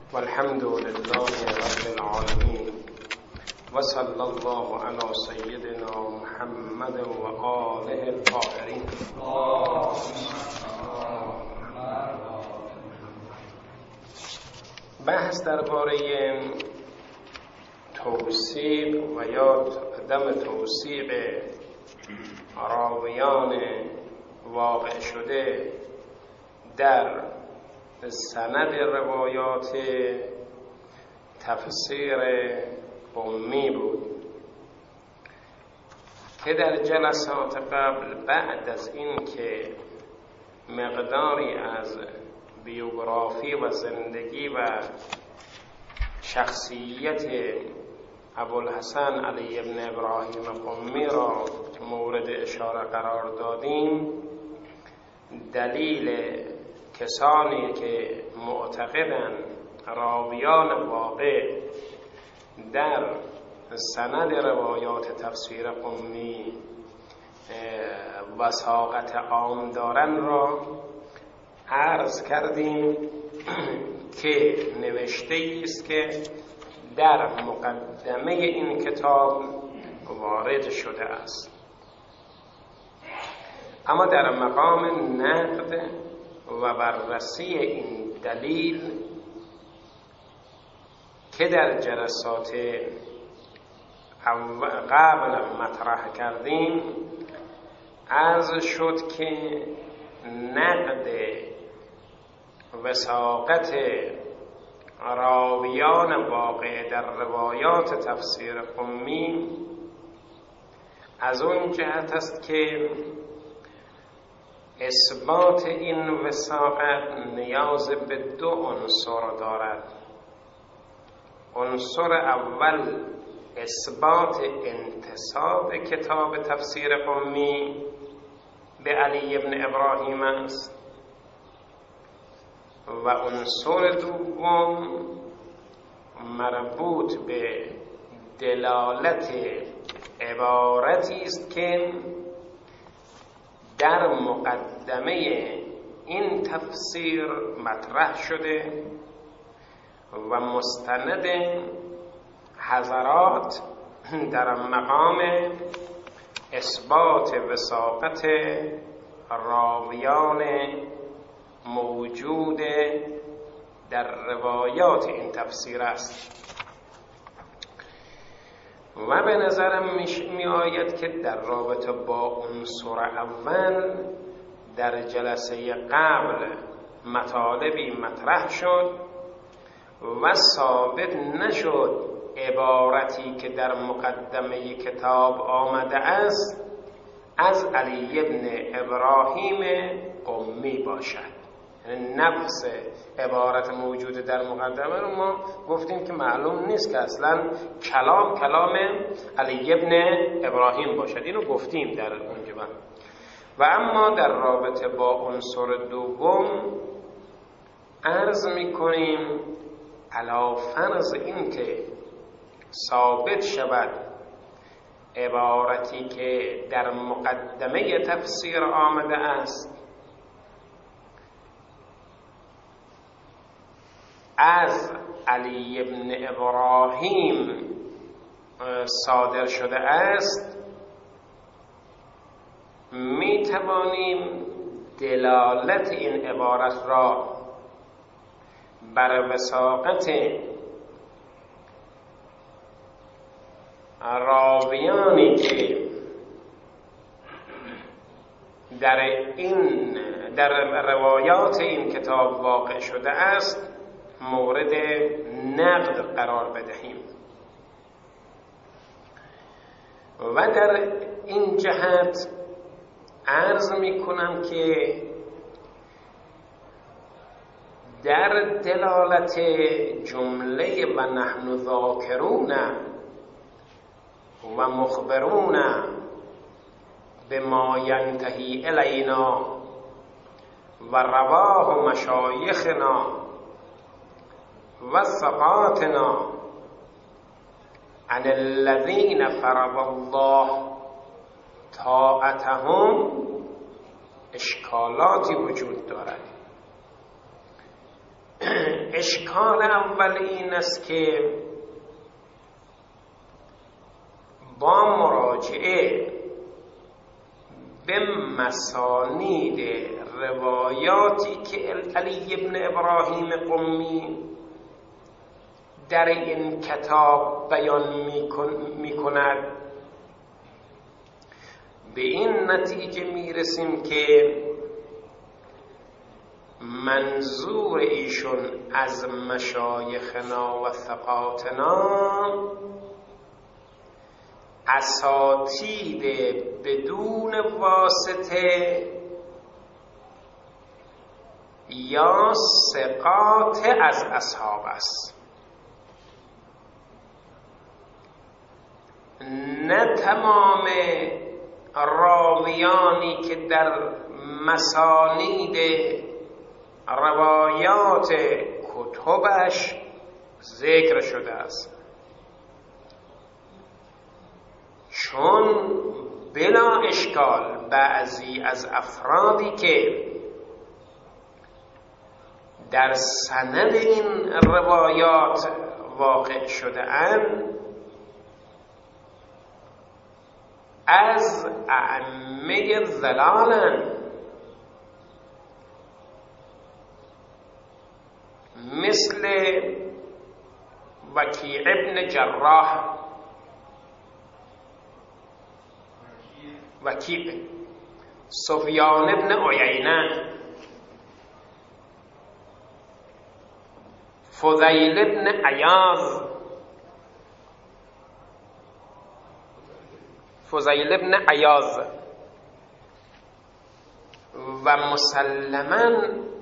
والحمد لله رب العالمين وصلى الله على سيدنا محمد وآله الطاهرين. بحث درباره توثیق و یا عدم توثیق راویان واقع شده در سند روایات تفسیر امی بود که در جلسات قبل بعد از این که مقداری از بیوگرافی و زندگی و شخصیت ابوالحسن علی ابن ابراهیم قمی را مورد اشاره قرار دادیم، دلیل کسانی که معتقدند راویان واقع در سند روایات تفسیر قمی وثاقت عام دارن را عرض کردیم که نوشته است که در مقدمه این کتاب وارد شده است، اما در مقام نقد و بررسی این دلیل که در جلسات قبل مطرح کردیم عرض شد که نقد وثاقت راویان واقع در روایات تفسیر قمی از اون جهت است که اثبات این وثاقت نیاز به دو عنصر دارد. عنصر اول اثبات انتساب کتاب تفسیر قمی به علی ابن ابراهیم است و عنصر دوم مربوط به دلالت عبارتی است که در مقدمه این تفسیر مطرح شده و مستند حضرات در مقام اثبات وثاقت راویان موجود در روایات این تفسیر است. و به نظرم می آید که در رابطه با عنصر اول در جلسه قبل مطالبی مطرح شد و ثابت نشد عبارتی که در مقدمه کتاب آمده است از علی ابن ابراهیم قمی باشد. یعنی نفس عبارت موجود در مقدمه رو ما گفتیم که معلوم نیست که اصلا کلام علی ابن ابراهیم باشد، اینو گفتیم در اونجا. و اما در رابطه با عنصر دوم عرض میکنیم علی فرض این که ثابت شود عبارتی که در مقدمه تفسیر آمده است از علی ابن ابراهیم صادر شده است، می توانیم دلالت این عبارت را بر وثاقت راویانی که در روایات این کتاب واقع شده است مورد نقد قرار بدهیم. و در این جهت عرض می کنم که در دلالت جمله و نحن ذاکرون و مخبرون بما ینتهی الینا و رواه مشایخنا و ثقاتنا عن الذین فرض الله طاعتهم اشکالاتی وجود دارد. اشکال اول این است که با مراجعه به مسانید روایاتی که علی بن ابراهیم قمی در این کتاب بیان می کند به این نتیجه می رسیم که منظور ایشون از مشایخنا و ثقاتنا اساتید بدون واسطه یا ثقات از اصحاب است، نه تمام راویانی که در مسانید روایات کتبش ذکر شده است، چون بلا اشکال بعضی از افرادی که در سند این روایات واقع شده اند از ائمه ضلالند، مثل وکیع ابن جراح، وکیع، سفیان ابن عیینه، فضیل ابن عیاض، فضیل ابن عیاض و مسلماً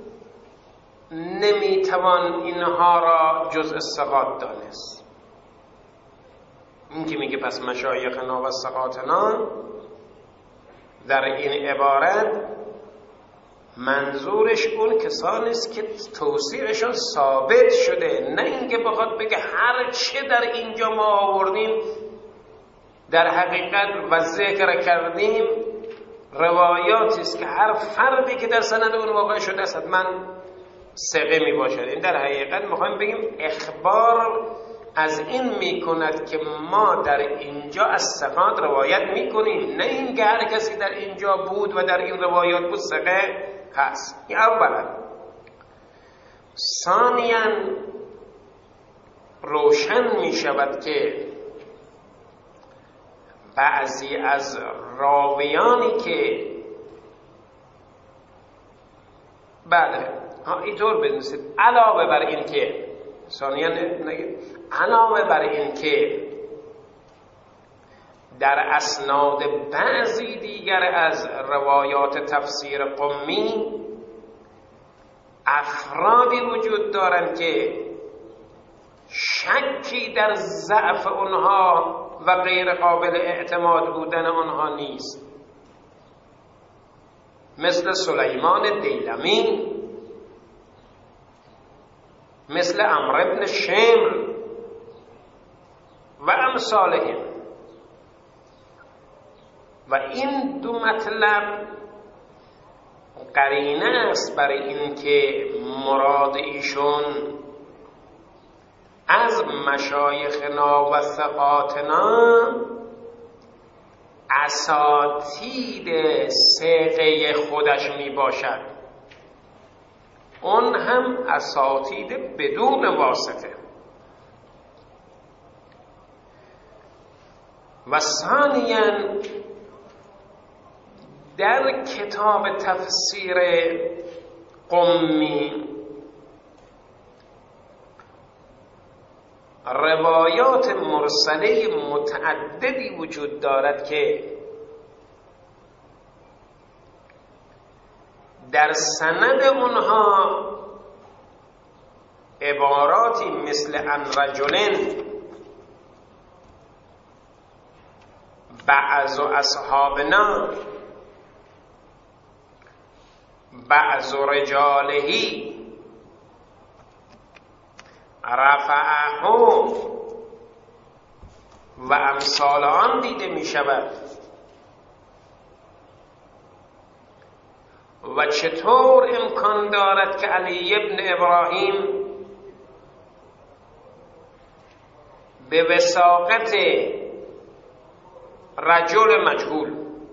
نمیتوان اینها را جزء ثقات دانست. این که میگه پس مشایخنا و ثقاتنا در این عبارت منظورش اون کسانی است که توصیفشون ثابت شده، نه اینکه بخواد بگه هر چه در اینجا ما آوردیم در حقیقت و ذکر کردیم روایاتی است که هر فردی که در سند اون واقع شده است حتما ثقه می باشد. این در حقیقت میخوایم بگیم اخبار از این میکند که ما در اینجا از ثقات روایت میکنیم، نه اینکه هر کسی در اینجا بود و در این روایات بود ثقه هست. این اولا. ثانیاً روشن میشود که بعضی از راویانی که بله اینطور بدونید، علاوه بر این که ثانیاً علاوه بر این که در اسناد بعضی دیگر از روایات تفسیر قمی افرادی وجود دارند که شکی در ضعف آنها و غیر قابل اعتماد بودن آنها نیست، مثل سلیمان دیلمی، مثل عمرو بن شمر و امثالهم. و این دو مطلب قرینه است برای اینکه مراد ایشون از مشایخنا و ثقاتنا اساتید ثقه خودش می باشد، اون هم اساتید بدون واسطه. و ثانیاً در کتاب تفسیر قمی روایات مرسله متعددی وجود دارد که در سند اونها عباراتی مثل ان رجلن بعض اصحابنا بعض رجالهی رفعه و امثال آن دیده می شود. و چطور امکان دارد که علی ابن ابراهیم به وثاقت رجل مجهول،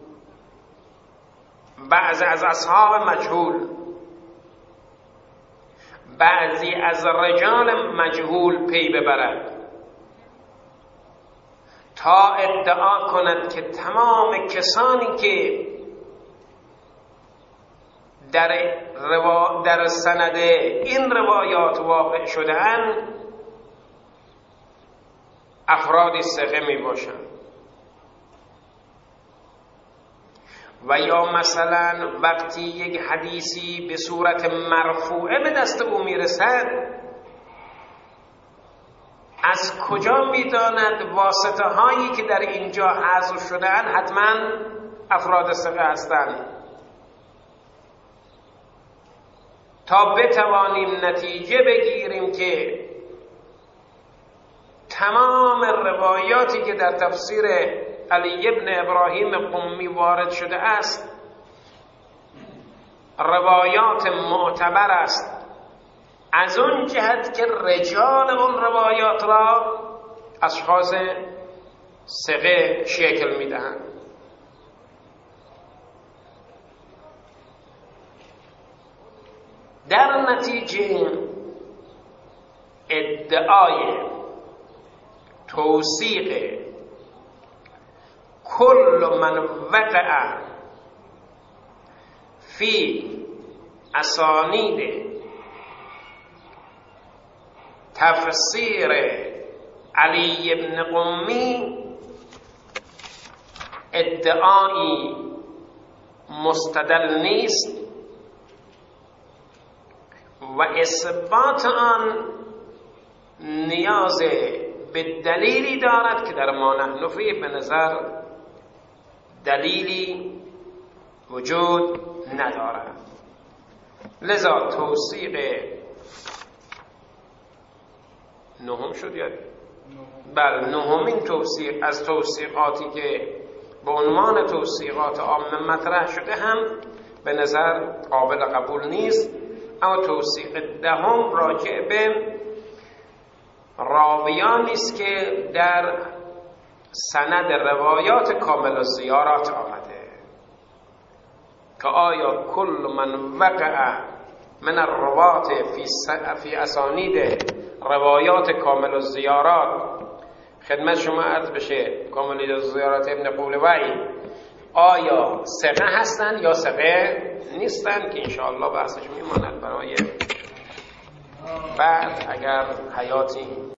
بعضی از اصحاب مجهول، بعضی از رجال مجهول پی ببرد تا ادعا کند که تمام کسانی که در سند این روایات واقع شده‌اند افرادی ثقه می باشند. و یا مثلا وقتی یک حدیثی به صورت مرفوعه به دست او میرسد، از کجا میداند واسطه هایی که در اینجا حذف شده‌اند حتما افراد ثقه هستند، تا بتوانیم نتیجه بگیریم که تمام روایاتی که در تفسیر علی ابن ابراهیم قمی وارد شده است روایات معتبر است، از اون جهت که رجال اون روایات را اشخاص ثقه شکل میدهند. در نتیجه ادعای توثیق کل من وقع فی اسانید تفسیر علی ابن قمی ادعایی مستدل نیست و اثبات آن نیاز به دلیلی دارد که در ما نحن فیه به نظر دلیلی وجود ندارد. لذا توثیق نهم شد یا بله نهمین توثیق از توثیقاتی که به عنوان توثیقات عامه مطرح شده هم به نظر قابل قبول نیست. اما توثیق دهم راجع به راویانی است که در سند روایات کامل الزیارات آمده که آیا کل من وقع من الروات فی اسانید روایات کامل الزیارات، خدمت شما عرض بشه کامل الزیارات ابن قولوی آیا ثقه هستن یا ثقه نیستن، که انشاءالله بحثش میماند برای بعد اگر حیاتی